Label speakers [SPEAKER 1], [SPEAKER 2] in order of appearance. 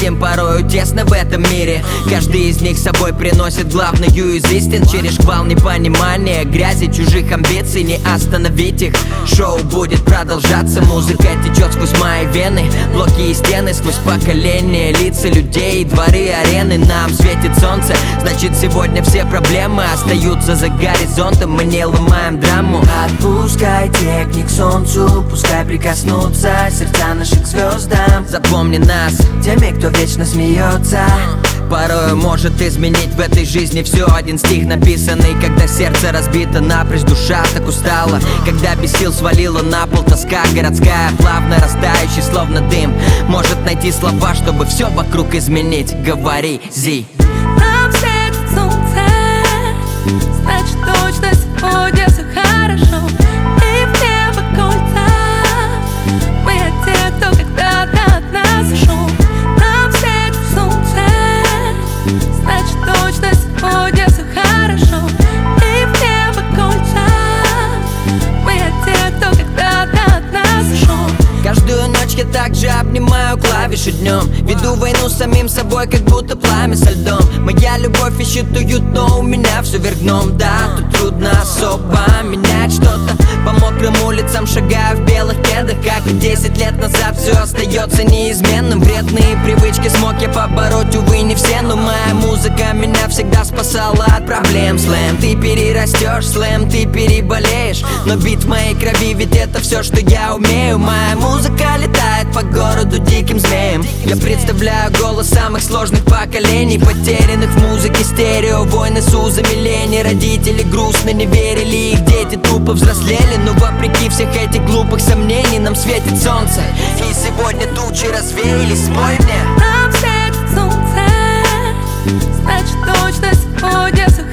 [SPEAKER 1] Людям порою тесно в этом мире. Каждый из них с собой приносит главную из истин. Через шквал непонимания, грязи, чужих амбиций не остановить их. Шоу будет продолжаться, музыка течет сквозь мои вены. Блоки и стены, сквозь поколения, лица людей, дворы, арены. Нам светит солнце, значит сегодня все проблемы остаются за горизонтом. Мы не ломаем драму.
[SPEAKER 2] Отпускай техник к солнцу, пускай прикоснутся сердца наших к звездам.
[SPEAKER 1] Запомни нас
[SPEAKER 2] теми, кто вечно смеется.
[SPEAKER 1] Порою может изменить в этой жизни все. Один стих написанный, когда сердце разбито напрочь, душа так устала, когда без сил свалила на пол тоска городская, плавно растающий, словно дым. Может найти слова, чтобы все вокруг изменить. Говори, Зи.
[SPEAKER 3] Нам светит солнце, значит точно сегодня все хорошо. И в небо кольца, мы те, кто когда-то от нас ушел. Нам светит солнце, значит точно сегодня все хорошо. И в небо кольца, мы те, кто когда-то от нас ушел.
[SPEAKER 1] Каждую ночь я также обнимаю клавиши днем. Веду войну с самим собой, как будто пламя со льдом. Моя любовь ищет уют, но у меня все вверх дном. Да, тут трудно особо менять что-то. По мокрым улицам шагаю в белых кедах, как и 10 лет назад. Все остается неизменным. Вредные привычки смог я побороть, увы, не все. Но моя музыка меня всегда спасала от проблем. Слэм, ты перерастешь, слэм, ты переболеешь. Но бит в моей крови, ведь это все, что я умею. Моя музыка летает по городу диким змеем. Я представляю голос самых сложных поколений, потерянных в музыке стерео. Войны с узами лени, родители грустно не верили, их дети тупо взрослели. Но вопреки всех этих глупых сомнений нам светит солнце, и сегодня тучи развеялись. Спой мне.
[SPEAKER 3] Нам светит солнце, значит точно сегодня все